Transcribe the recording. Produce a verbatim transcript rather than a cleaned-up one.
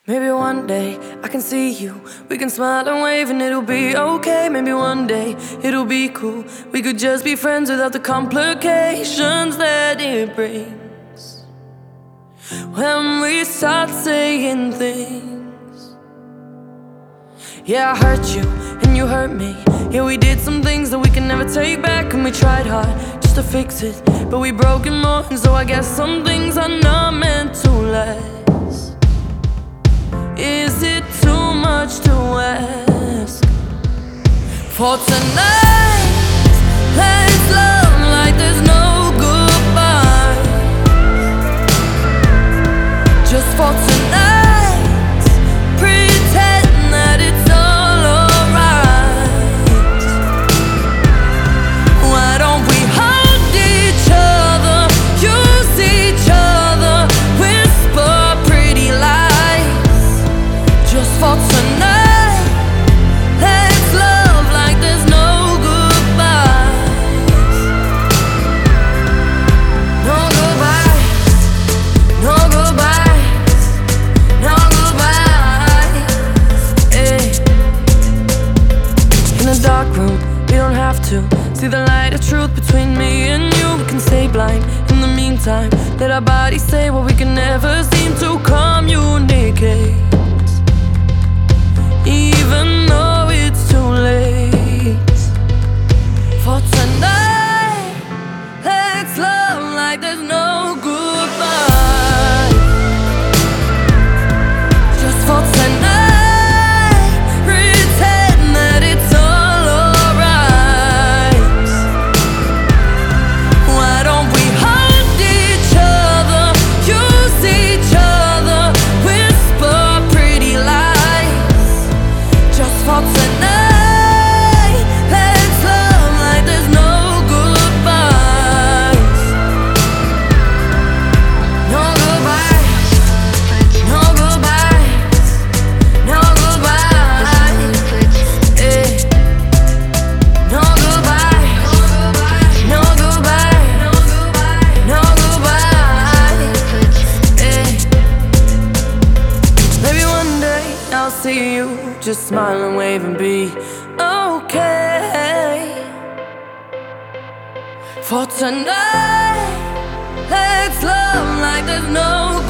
Maybe one day I can see you. We can smile and wave and it'll be okay. Maybe one day it'll be cool. We could just be friends without the complications that it brings. When we start saying things. Yeah, I hurt you and you hurt me. Yeah, we did some things that we can never take back. And we tried hard just to fix it, but we broke it more. And so I guess some things are not meant to last. Is it too much to ask for tonight? Let's love like there's no goodbye. Just for tonight, pretend that it's all alright. Why don't we hold each other, use each other, whisper pretty lies? Just for tonight, let's love like there's no goodbyes. No goodbyes, no goodbyes, no goodbyes. Hey. In a dark room, we don't have to see the light of truth between me and you. We can stay blind in the meantime. Let our bodies say what we can never seem to communicate. Even though it's too late. For tonight, let's love like there's no goodbye. Just for tonight, pretend that it's all alright. Why don't we hold each other, use each other, whisper pretty lies? Just for tonight, let's love like there's no goodbyes. No goodbyes, no goodbyes, no goodbyes. Eh. No goodbyes, no goodbyes, no goodbyes. Eh. Maybe one day I'll see you, just smile and wave and be okay. For tonight, let's love like there's no